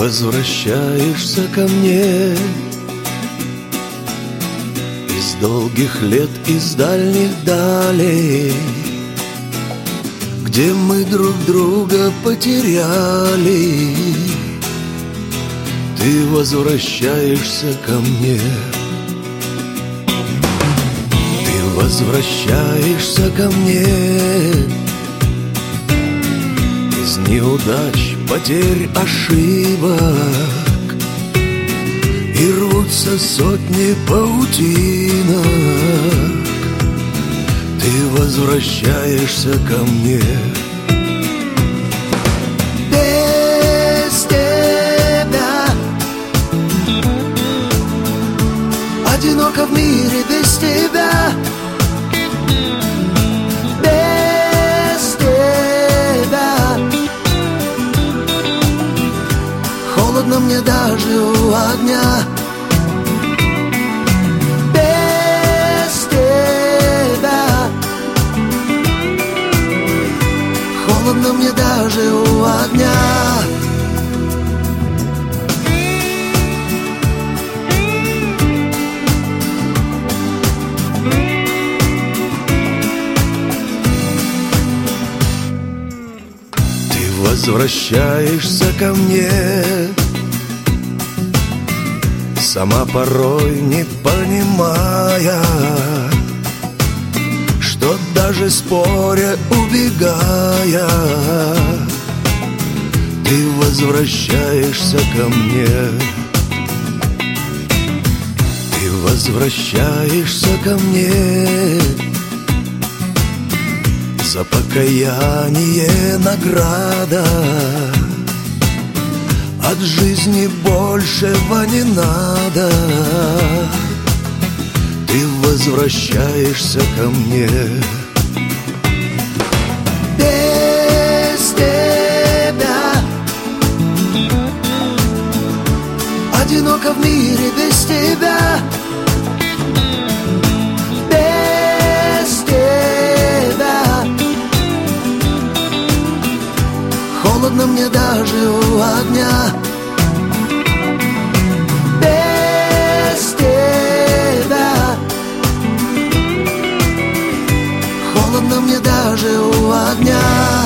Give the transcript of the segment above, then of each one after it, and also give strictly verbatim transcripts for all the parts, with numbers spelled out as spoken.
возвращаешься ко мне из долгих лет, из дальних далей, где мы друг друга потеряли. Ты возвращаешься ко мне. Ты возвращаешься ко мне из неудач, потерь, ошибок, и рвутся сотни паутинок. Ты возвращаешься ко мне. Без тебя одиноко в мире, без тебя. Без тебя холодно мне даже у огня. Без тебя холодно мне даже у огня. Ты возвращаешься ко мне, сама порой не понимая, что даже споря, убегая, ты возвращаешься ко мне. Ты возвращаешься ко мне. За покаяние награда. От жизни большего не надо. Ты возвращаешься ко мне. Без тебя одиноко в мире, без тебя. Без тебя холодно мне даже у огня. Без тебя холодно мне даже у огня.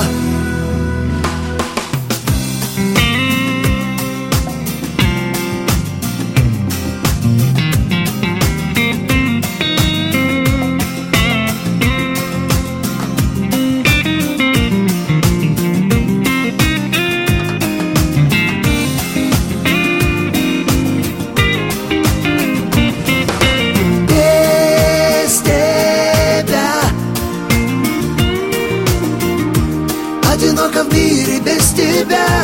Одиноко в мире без тебя.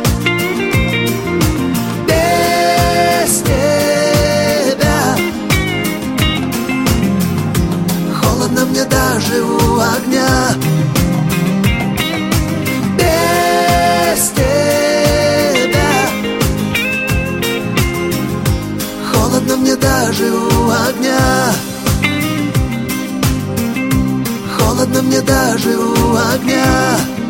Без тебя холодно мне даже у огня. Без тебя холодно мне даже у огня. Холодно мне даже у огня.